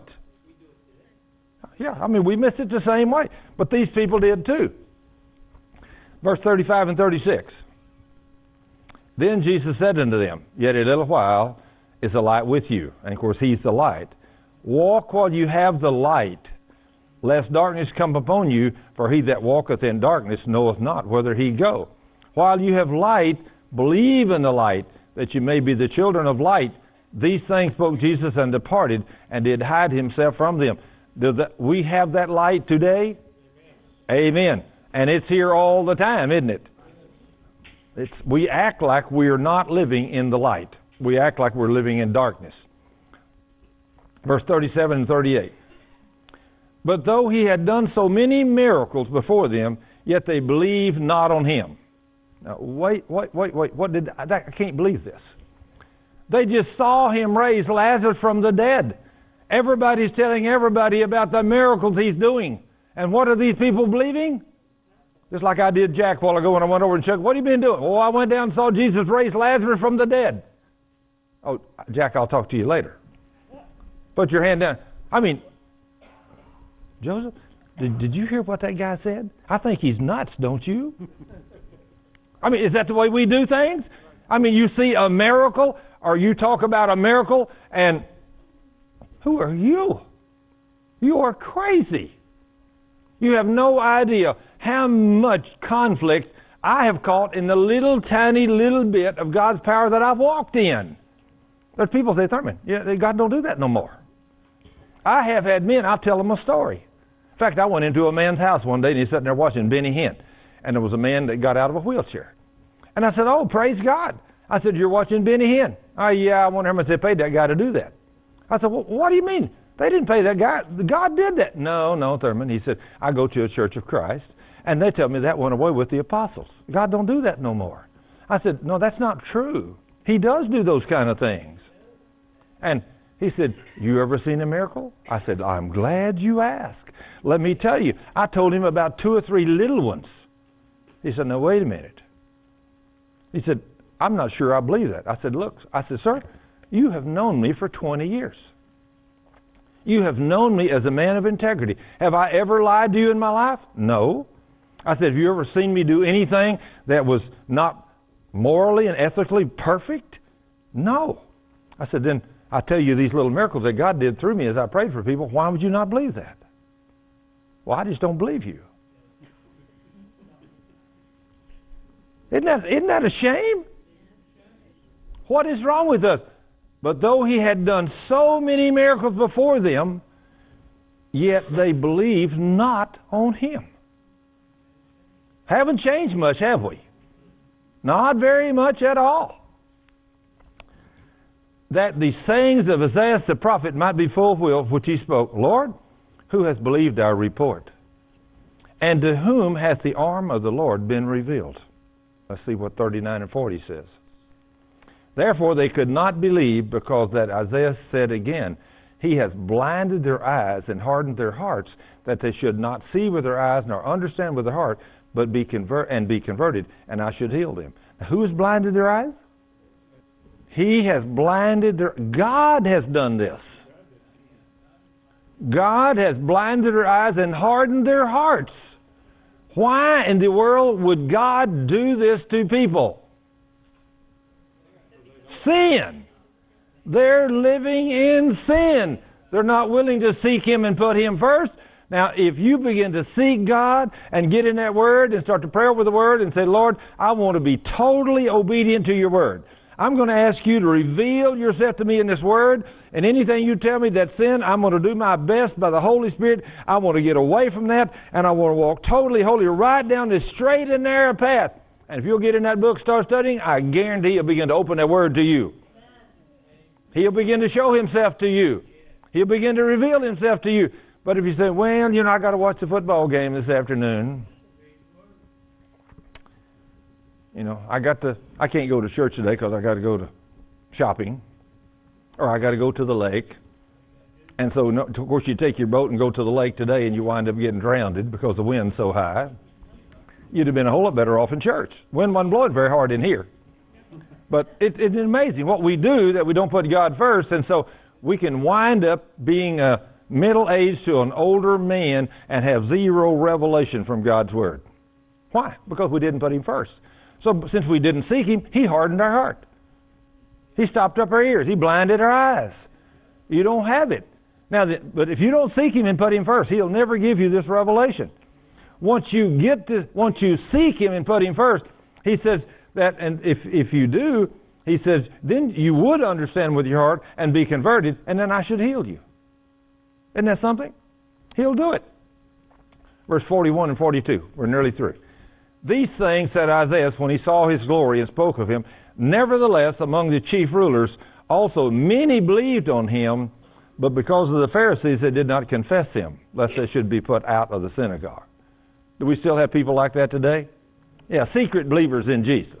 Yeah, I mean, we miss it the same way. But these people did too. Verse 35 and 36. Then Jesus said unto them, Yet a little while is the light with you. And of course, He's the light. Walk while you have the light, lest darkness come upon you, for he that walketh in darkness knoweth not whither he go. While you have light, believe in the light, that you may be the children of light. These things spoke Jesus and departed, and did hide himself from them. We have that light today? Amen. And it's here all the time, isn't it? We act like we're not living in the light. We act like we're living in darkness. Verse 37 and 38. But though he had done so many miracles before them, yet they believed not on him. Now, wait. I can't believe this. They just saw him raise Lazarus from the dead. Everybody's telling everybody about the miracles he's doing. And what are these people believing? Just like I did Jack a while ago when I went over and checked. What have you been doing? Oh, I went down and saw Jesus raise Lazarus from the dead. Oh, Jack, I'll talk to you later. Put your hand down. I mean, Joseph, did you hear what that guy said? I think he's nuts, don't you? I mean, is that the way we do things? I mean, you see a miracle, or you talk about a miracle, and who are you? You are crazy. You have no idea how much conflict I have caught in the tiny little bit of God's power that I've walked in. There's people say, Thurman, God don't do that no more. I have had men, I'll tell them a story. In fact, I went into a man's house one day and he's sitting there watching Benny Hinn. And there was a man that got out of a wheelchair. And I said, oh, praise God. I said, you're watching Benny Hinn. Oh, yeah, I wonder how much they paid that guy to do that. I said, well, what do you mean? They didn't pay that guy. God did that. No, Thurman. He said, I go to a Church of Christ, and they tell me that went away with the apostles. God don't do that no more. I said, no, that's not true. He does do those kind of things. And he said, you ever seen a miracle? I said, I'm glad you asked. Let me tell you, I told him about 2 or 3 little ones. He said, now, wait a minute. He said, I'm not sure I believe that. I said, look, sir, you have known me for 20 years. You have known me as a man of integrity. Have I ever lied to you in my life? No. I said, have you ever seen me do anything that was not morally and ethically perfect? No. I said, then I tell you these little miracles that God did through me as I prayed for people. Why would you not believe that? Well, I just don't believe you. Isn't that a shame? What is wrong with us? But though he had done so many miracles before them, yet they believed not on him. Haven't changed much, have we? Not very much at all. That the sayings of Isaiah the prophet might be fulfilled, which he spoke, Lord, who has believed our report? And to whom hath the arm of the Lord been revealed? Let's see what 39 and 40 says. Therefore they could not believe, because that Isaiah said again, He has blinded their eyes and hardened their hearts, that they should not see with their eyes nor understand with their heart, but be converted, and I should heal them. Now, who has blinded their eyes? He has blinded their... God has done this. God has blinded their eyes and hardened their hearts. Why in the world would God do this to people? Sin. They're living in sin. They're not willing to seek Him and put Him first. Now, if you begin to seek God and get in that Word and start to pray over the Word and say, Lord, I want to be totally obedient to your Word. I'm going to ask you to reveal yourself to me in this Word, and anything you tell me that's sin, I'm going to do my best by the Holy Spirit. I want to get away from that, and I want to walk totally holy right down this straight and narrow path. And if you'll get in that book, start studying, I guarantee He'll begin to open that Word to you. He'll begin to show Himself to you. He'll begin to reveal Himself to you. But if you say, well, I got to watch the football game this afternoon. I can't go to church today because I got to go to shopping, or I got to go to the lake. And so, of course, you take your boat and go to the lake today, and you wind up getting drowned because the wind's so high. you'd have been a whole lot better off in church. Wind wasn't blowing very hard in here. But it's amazing what we do that we don't put God first, and so we can wind up being a middle-aged to an older man and have zero revelation from God's Word. Why? Because we didn't put Him first. So since we didn't seek Him, He hardened our heart. He stopped up our ears. He blinded our eyes. You don't have it. Now, but if you don't seek Him and put Him first, He'll never give you this revelation. Once you seek Him and put Him first, He says that, and if you do, He says, then you would understand with your heart and be converted, and then I should heal you. Isn't that something? He'll do it. Verse 41 and 42. We're nearly through. These things said Isaiah when he saw His glory and spoke of Him. Nevertheless, among the chief rulers also many believed on Him, but because of the Pharisees they did not confess Him, lest they should be put out of the synagogue. Do we still have people like that today? Yeah, secret believers in Jesus.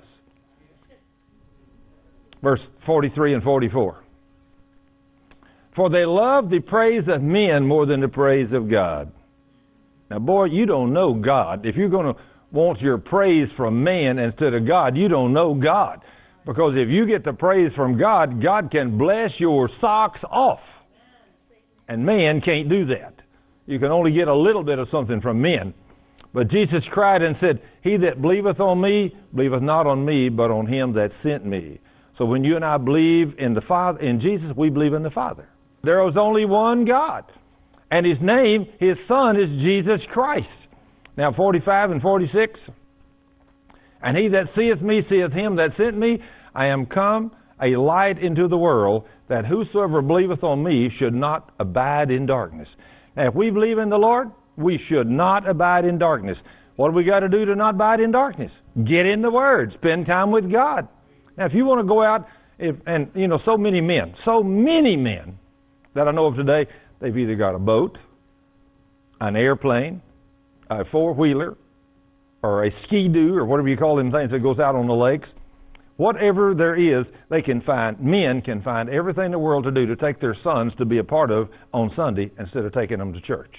Verse 43 and 44. For they love the praise of men more than the praise of God. Now, boy, you don't know God. If you're going to want your praise from man instead of God, you don't know God. Because if you get the praise from God, God can bless your socks off. And man can't do that. You can only get a little bit of something from men. But Jesus cried and said, He that believeth on me, believeth not on me, but on Him that sent me. So when you and I believe in the Father, in Jesus, we believe in the Father. There was only one God. And His name, His Son, is Jesus Christ. Now 45 and 46. And he that seeth me seeth Him that sent me. I am come a light into the world, that whosoever believeth on me should not abide in darkness. Now if we believe in the Lord, we should not abide in darkness. What do we got to do to not abide in darkness? Get in the Word. Spend time with God. Now if you want to go out, so many men that I know of today, they've either got a boat, an airplane, a four-wheeler, or a ski-doo, or whatever you call them things that goes out on the lakes. Whatever there is, men can find everything in the world to do to take their sons to be a part of on Sunday instead of taking them to church.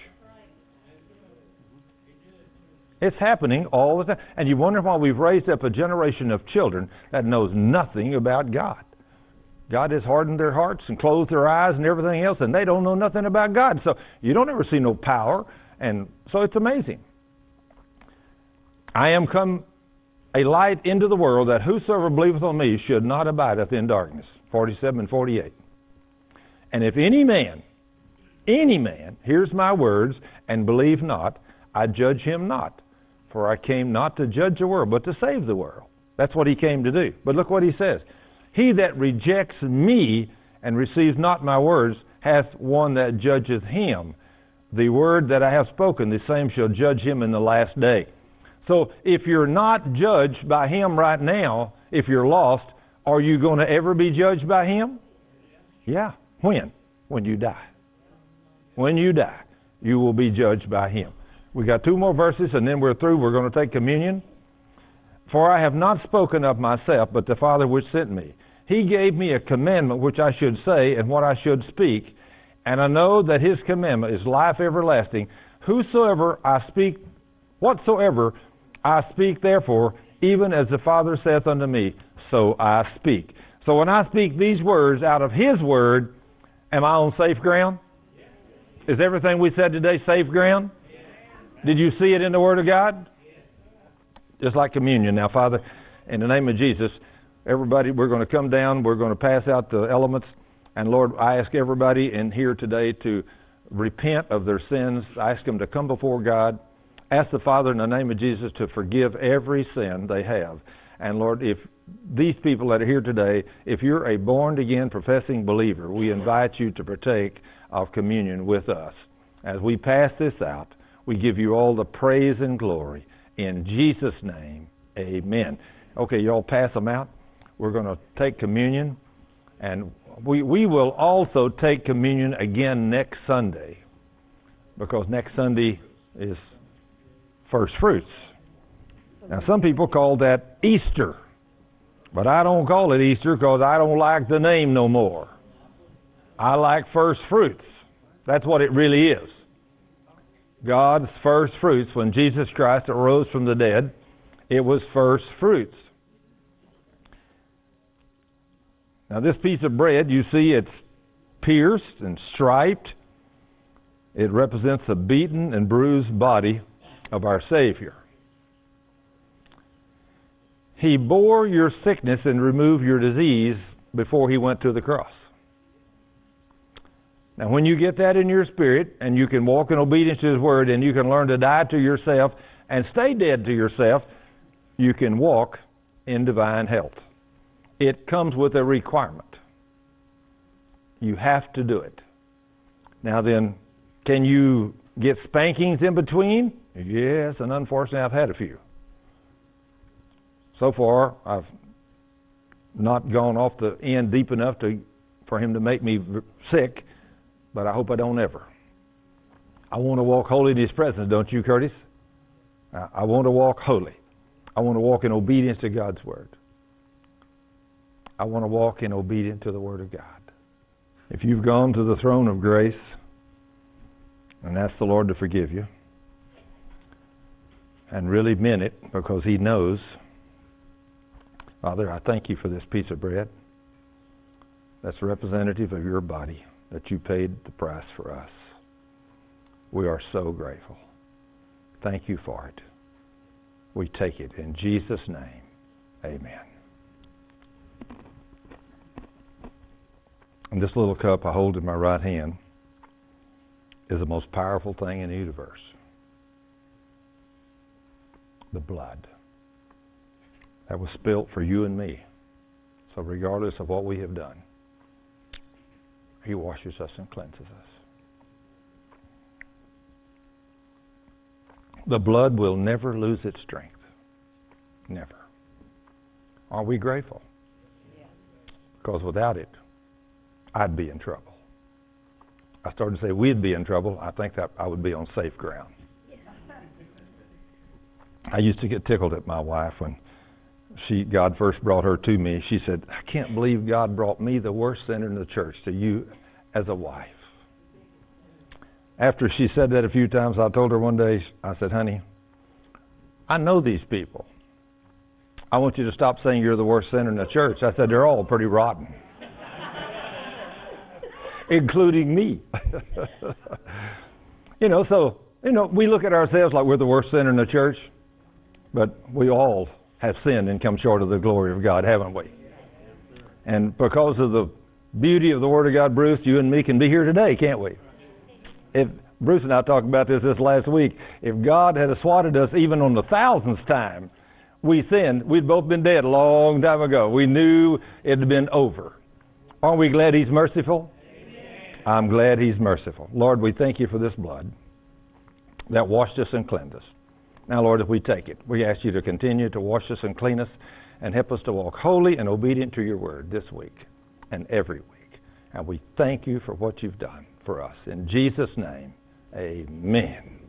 It's happening all the time. And you wonder why we've raised up a generation of children that knows nothing about God. God has hardened their hearts and closed their eyes and everything else, and they don't know nothing about God. So you don't ever see no power, and so it's amazing. I am come a light into the world, that whosoever believeth on me should not abideth in darkness. 47 and 48. And if any man hears my words and believe not, I judge him not. For I came not to judge the world, but to save the world. That's what He came to do. But look what He says. He that rejects me and receives not my words hath one that judgeth him. The word that I have spoken, the same shall judge him in the last day. So if you're not judged by Him right now, if you're lost, are you going to ever be judged by Him? Yeah. When? When you die. When you die, you will be judged by Him. We got 2 more verses and then we're through. We're going to take communion. For I have not spoken of myself, but the Father which sent me. He gave me a commandment which I should say and what I should speak. And I know that His commandment is life everlasting. Whatsoever I speak therefore, even as the Father saith unto me, so I speak. So when I speak these words out of His Word, am I on safe ground? Is everything we said today safe ground? Did you see it in the Word of God? Just like communion. Now, Father, in the name of Jesus, everybody, we're going to come down. We're going to pass out the elements. And, Lord, I ask everybody in here today to repent of their sins. I ask them to come before God. Ask the Father in the name of Jesus to forgive every sin they have. And, Lord, if these people that are here today, if you're a born-again professing believer, we invite you to partake of communion with us. As we pass this out, we give you all the praise and glory. In Jesus' name, amen. Okay, you all pass them out. We're going to take communion. And we will also take communion again next Sunday. Because next Sunday is first fruits. Now, some people call that Easter. But I don't call it Easter because I don't like the name no more. I like first fruits. That's what it really is. God's first fruits when Jesus Christ arose from the dead. It was first fruits. Now this piece of bread, you see it's pierced and striped. It represents the beaten and bruised body of our Savior. He bore your sickness and removed your disease before he went to the cross. Now when you get that in your spirit and you can walk in obedience to his word and you can learn to die to yourself and stay dead to yourself, you can walk in divine health. It comes with a requirement. You have to do it. Now then, can you get spankings in between? Yes, and unfortunately I've had a few. So far, I've not gone off the end deep enough for him to make me sick, but I hope I don't ever. I want to walk holy in his presence, don't you, Curtis? I want to walk holy. I want to walk in obedience to God's word. I want to walk in obedience to the word of God. If you've gone to the throne of grace and asked the Lord to forgive you and really meant it because he knows, Father, I thank you for this piece of bread that's representative of your body, that you paid the price for us. We are so grateful. Thank you for it. We take it in Jesus' name. Amen. And this little cup I hold in my right hand is the most powerful thing in the universe. The blood that was spilt for you and me. So regardless of what we have done, he washes us and cleanses us. The blood will never lose its strength. Never. Are we grateful? Yeah. Because without it, I'd be in trouble. I started to say we'd be in trouble. I think that I would be on safe ground. Yeah. I used to get tickled at my wife when God first brought her to me. She said, I can't believe God brought me, the worst sinner in the church, to you as a wife. After she said that a few times, I told her one day, I said, honey, I know these people. I want you to stop saying you're the worst sinner in the church. I said, they're all pretty rotten. Including me. We look at ourselves like we're the worst sinner in the church, but we all have sinned and come short of the glory of God, haven't we? And because of the beauty of the Word of God, Bruce, you and me can be here today, can't we? If Bruce and I talked about this last week, if God had swatted us even on the 1,000th time, we sinned, we'd both been dead a long time ago. We knew it had been over. Aren't we glad he's merciful? Amen. I'm glad he's merciful. Lord, we thank you for this blood that washed us and cleansed us. Now, Lord, if we take it, we ask you to continue to wash us and clean us and help us to walk holy and obedient to your word this week and every week. And we thank you for what you've done for us. In Jesus' name, amen.